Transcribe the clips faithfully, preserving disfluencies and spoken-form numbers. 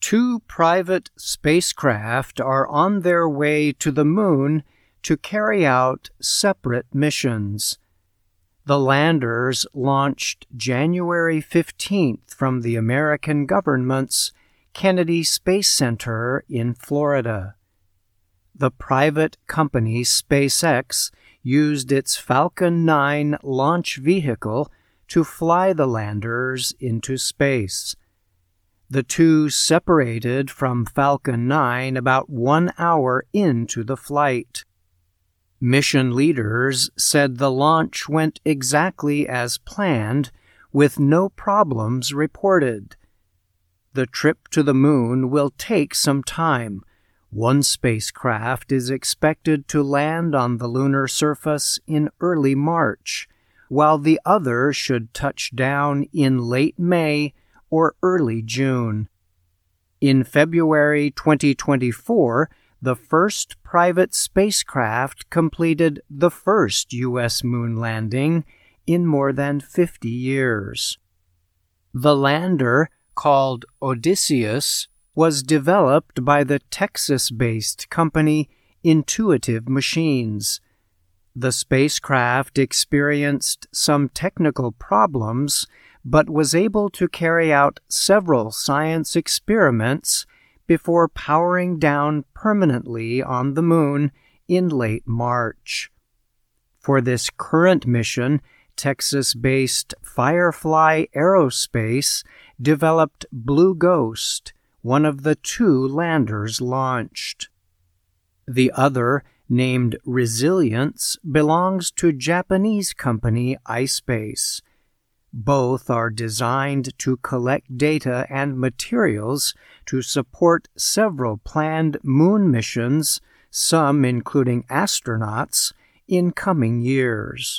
Two private spacecraft are on their way to the Moon to carry out separate missions. The landers launched January fifteenth from the American government's Kennedy Space Center in Florida. The private company SpaceX used its Falcon nine launch vehicle to fly the landers into space. The two separated from Falcon nine about one hour into the flight. Mission leaders said the launch went exactly as planned, with no problems reported. The trip to the Moon will take some time. One spacecraft is expected to land on the lunar surface in early March, while the other should touch down in late May or early June. In February twenty twenty-four, the first private spacecraft completed the first U S moon landing in more than fifty years. The lander, called Odysseus, was developed by the Texas-based company Intuitive Machines. The spacecraft experienced some technical problems, but was able to carry out several science experiments before powering down permanently on the Moon in late March. For this current mission, Texas-based Firefly Aerospace developed Blue Ghost, one of the two landers launched. The other, named Resilience, belongs to Japanese company iSpace. Both are designed to collect data and materials to support several planned moon missions, some including astronauts, in coming years.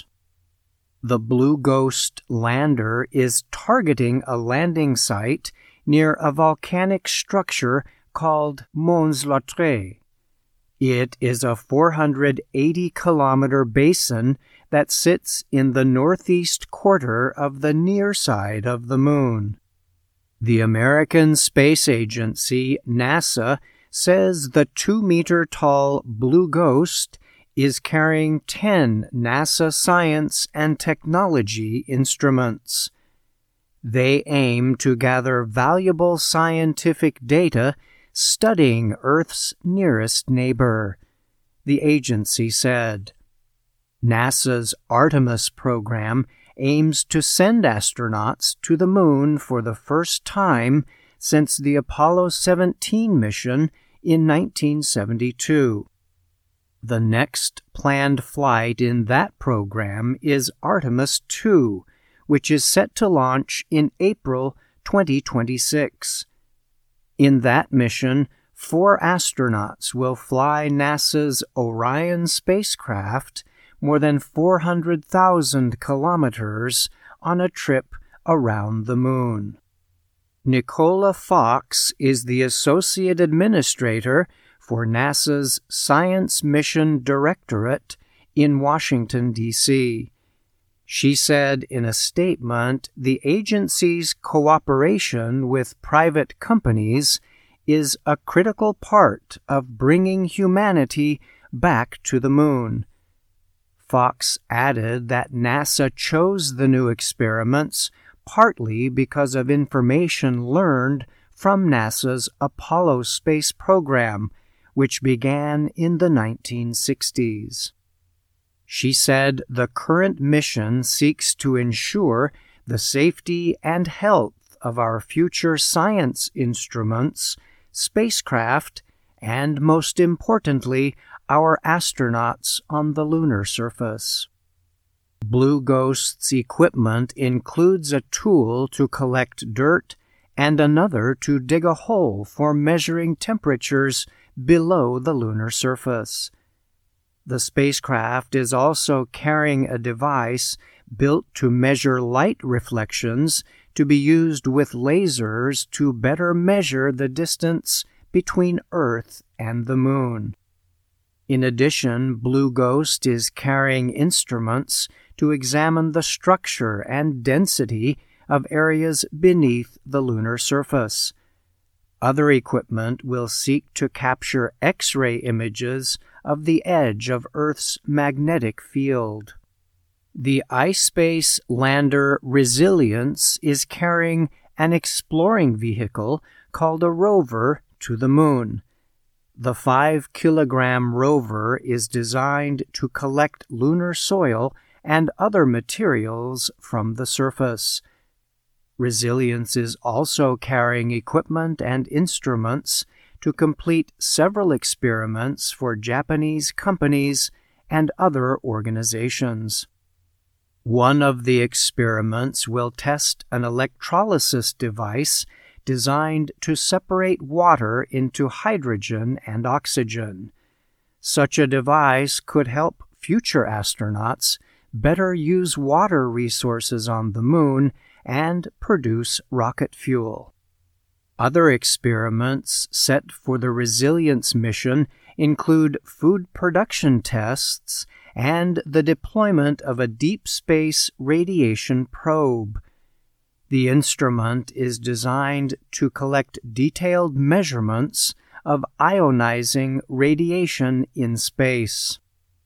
The Blue Ghost lander is targeting a landing site near a volcanic structure called Mons Lautrec. It is a four hundred eighty kilometer basin that sits in the northeast quarter of the near side of the Moon. The American Space Agency, NASA, says the two-meter-tall Blue Ghost is carrying ten NASA science and technology instruments. They aim to gather valuable scientific data studying Earth's nearest neighbor, the agency said. NASA's Artemis program aims to send astronauts to the Moon for the first time since the Apollo seventeen mission in nineteen seventy-two. The next planned flight in that program is Artemis two, which is set to launch in April twenty twenty-six. In that mission, four astronauts will fly NASA's Orion spacecraft more than four hundred thousand kilometers on a trip around the Moon. Nicola Fox is the Associate Administrator for NASA's Science Mission Directorate in Washington, D C She said in a statement the agency's cooperation with private companies is a critical part of bringing humanity back to the Moon. Fox added that NASA chose the new experiments partly because of information learned from NASA's Apollo space program, which began in the nineteen sixties. She said the current mission seeks to ensure the safety and health of our future science instruments, spacecraft, and most importantly, our astronauts on the lunar surface. Blue Ghost's equipment includes a tool to collect dirt and another to dig a hole for measuring temperatures below the lunar surface. The spacecraft is also carrying a device built to measure light reflections to be used with lasers to better measure the distance between Earth and the Moon. In addition, Blue Ghost is carrying instruments to examine the structure and density of areas beneath the lunar surface. Other equipment will seek to capture X-ray images of the edge of Earth's magnetic field. The iSpace lander Resilience is carrying an exploring vehicle called a rover to the Moon. The five-kilogram rover is designed to collect lunar soil and other materials from the surface. Resilience is also carrying equipment and instruments to complete several experiments for Japanese companies and other organizations. One of the experiments will test an electrolysis device designed to separate water into hydrogen and oxygen. Such a device could help future astronauts better use water resources on the Moon and produce rocket fuel. Other experiments set for the Resilience mission include food production tests and the deployment of a deep space radiation probe. The instrument is designed to collect detailed measurements of ionizing radiation in space.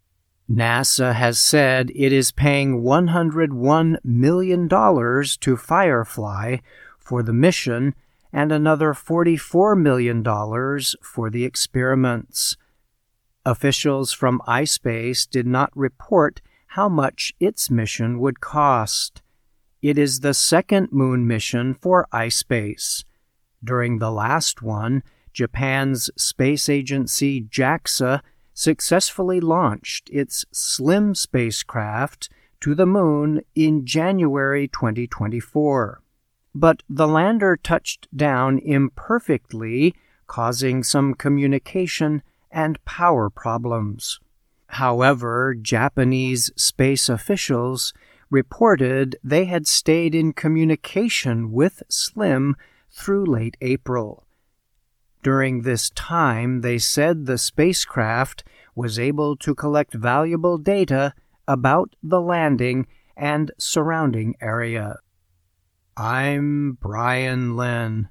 NASA has said it is paying one hundred one million dollars to Firefly for the mission and another forty-four million dollars for the experiments. Officials from iSpace did not report how much its mission would cost. It is the second moon mission for iSpace. During the last one, Japan's space agency JAXA successfully launched its SLIM spacecraft to the Moon in January twenty twenty-four. But the lander touched down imperfectly, causing some communication and power problems. However, Japanese space officials reported they had stayed in communication with SLIM through late April. During this time, they said the spacecraft was able to collect valuable data about the landing and surrounding area. I'm Brian Lynn.